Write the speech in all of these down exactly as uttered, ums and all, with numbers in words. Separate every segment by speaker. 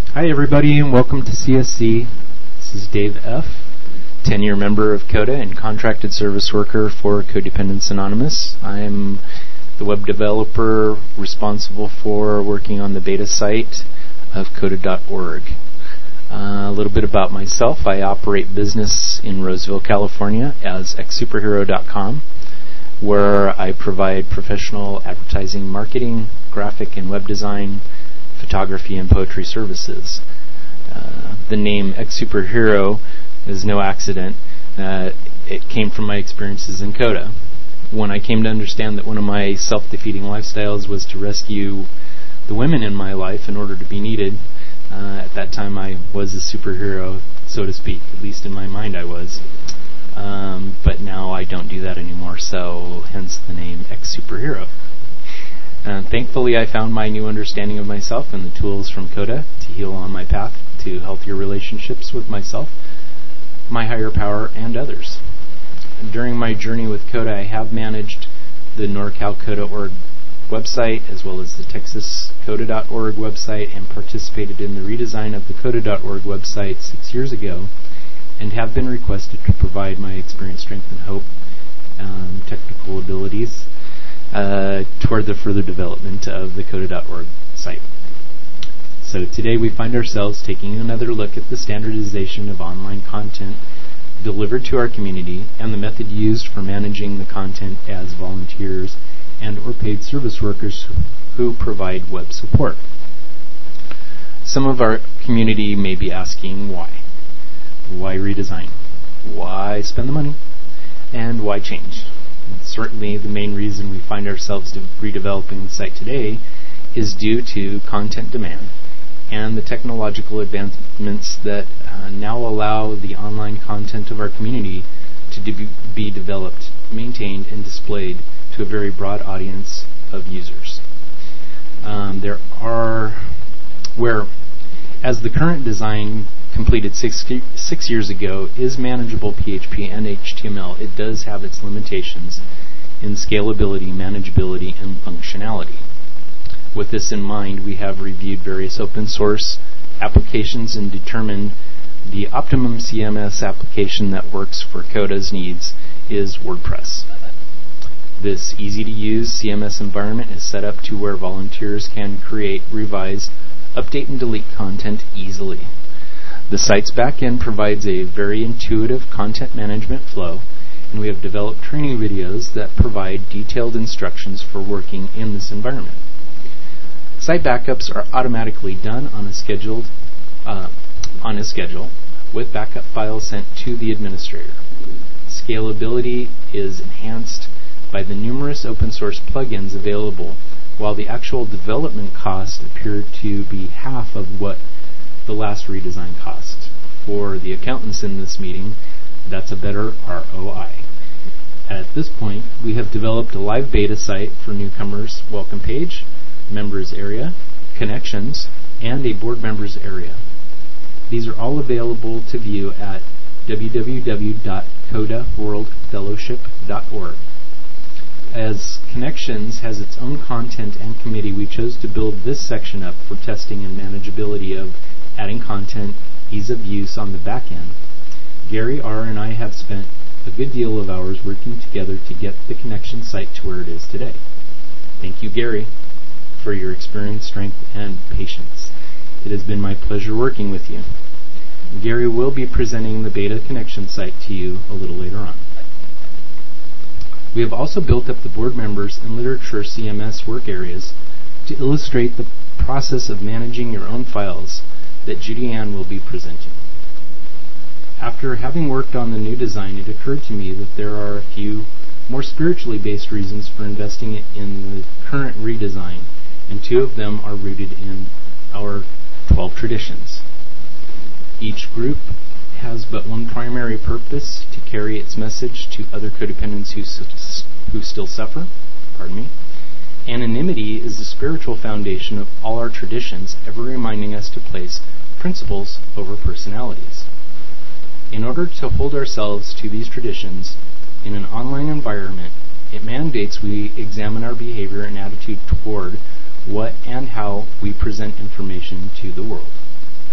Speaker 1: Hi everybody and welcome to C S C. This is Dave F., ten-year member of CODA and contracted service worker for Codependence Anonymous. I'm the web developer responsible for working on the beta site of coda dot org. Uh, a little bit about myself. I operate business in Roseville, California as x superhero dot com, where I provide professional advertising, marketing, graphic and web design, photography, and poetry services. Uh, the name X Superhero is no accident. Uh, it came from my experiences in CODA. When I came to understand that one of my self-defeating lifestyles was to rescue the women in my life in order to be needed, uh, at that time I was a superhero, so to speak. At least in my mind I was. Um, but now I don't do that anymore, so hence the name X Superhero. Uh, thankfully, I found my new understanding of myself and the tools from CODA to heal on my path to healthier relationships with myself, my higher power, and others. During my journey with CODA, I have managed the NorCal Coda dot org website as well as the Texas Coda dot org website and participated in the redesign of the Coda dot org website six years ago and have been requested to provide my experience, strength, and hope, um, technical abilities Uh, toward the further development of the coda dot org site. So today we find ourselves taking another look at the standardization of online content delivered to our community and the method used for managing the content as volunteers and or paid service workers who provide web support. Some of our community may be asking why. Why redesign? Why spend the money? And why change? Certainly the main reason we find ourselves de- redeveloping the site today is due to content demand and the technological advancements that uh, now allow the online content of our community to de- be developed, maintained, and displayed to a very broad audience of users. Um, there are, where as the current design completed six, six years ago is manageable P H P and H T M L, it does have its limitations in scalability, manageability, and functionality. With this in mind, we have reviewed various open source applications and determined the optimum C M S application that works for CODA's needs is WordPress. This easy-to-use C M S environment is set up to where volunteers can create, revise, update, and delete content easily. The site's backend provides a very intuitive content management flow, and we have developed training videos that provide detailed instructions for working in this environment. Site backups are automatically done on a scheduled uh, on a schedule with backup files sent to the administrator. Scalability is enhanced by the numerous open source plugins available, while the actual development cost appeared to be half of what the last redesign cost. For the accountants in this meeting, that's a better R O I. At this point, we have developed a live beta site for newcomers, welcome page, members area, connections, and a board members area. These are all available to view at w w w dot coda world fellowship dot org. As Connections has its own content and committee, we chose to build this section up for testing and manageability of adding content, ease of use on the back end. Gary R. and I have spent a good deal of hours working together to get the Connection site to where it is today. Thank you, Gary, for your experience, strength, and patience. It has been my pleasure working with you. Gary will be presenting the beta Connection site to you a little later on. We have also built up the board members and literature C M S work areas to illustrate the process of managing your own files that Judy Ann will be presenting. After having worked on the new design, it occurred to me that there are a few more spiritually based reasons for investing in the current redesign, and two of them are rooted in our twelve traditions. Each group has but one primary purpose: to carry its message to other codependents who, s- who still suffer. Pardon me. Anonymity is the spiritual foundation of all our traditions, ever reminding us to place principles over personalities. In order to hold ourselves to these traditions in an online environment, it mandates we examine our behavior and attitude toward what and how we present information to the world.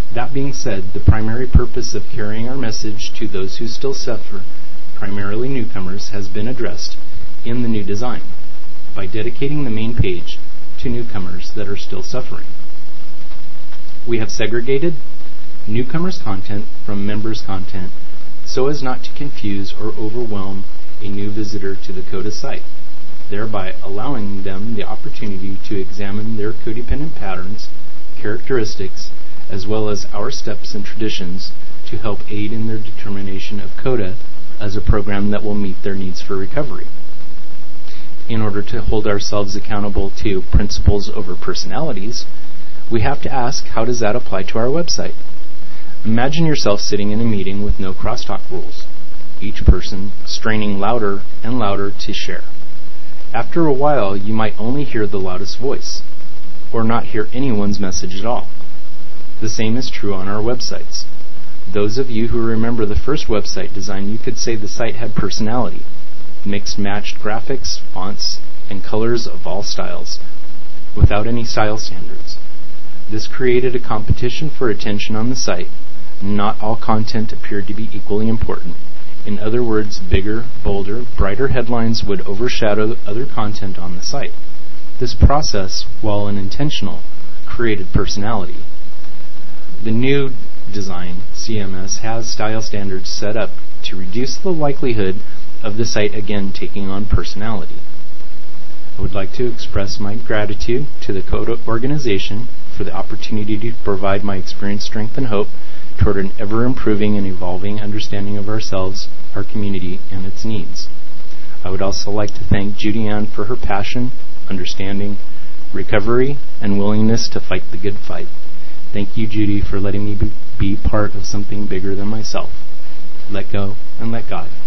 Speaker 1: That being said, the primary purpose of carrying our message to those who still suffer, primarily newcomers, has been addressed in the new design by dedicating the main page to newcomers that are still suffering. We have segregated newcomers' content from members' content so as not to confuse or overwhelm a new visitor to the CODA site, thereby allowing them the opportunity to examine their codependent patterns, characteristics, as well as our steps and traditions to help aid in their determination of CODA as a program that will meet their needs for recovery. In order to hold ourselves accountable to principles over personalities, we have to ask, how does that apply to our website? Imagine yourself sitting in a meeting with no crosstalk rules, each person straining louder and louder to share. After a while, you might only hear the loudest voice, or not hear anyone's message at all. The same is true on our websites. Those of you who remember the first website design, you could say the site had personality, mixed matched graphics, fonts, and colors of all styles, without any style standards. This created a competition for attention on the site. Not all content appeared to be equally important. In other words, bigger, bolder, brighter headlines would overshadow other content on the site. This process, while unintentional, created personality. The new design, C M S, has style standards set up to reduce the likelihood of the site again taking on personality. I would like to express my gratitude to the CODA organization for the opportunity to provide my experience, strength, and hope toward an ever-improving and evolving understanding of ourselves, our community, and its needs. I would also like to thank Judy Ann for her passion, understanding, recovery, and willingness to fight the good fight. Thank you, Judy, for letting me be, be part of something bigger than myself. Let go and let God.